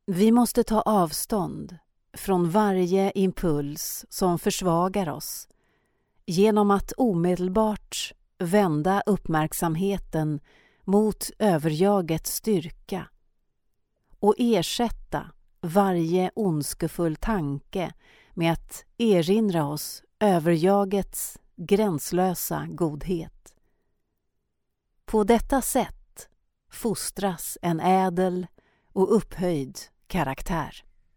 Vi måste ta avstånd från varje impuls som försvagar oss genom att omedelbart vända uppmärksamheten mot överjagets styrka och ersätta varje ondskefull tanke med att erinra oss överjagets gränslösa godhet. På detta sätt fostras en ädel och upphöjd karaktär.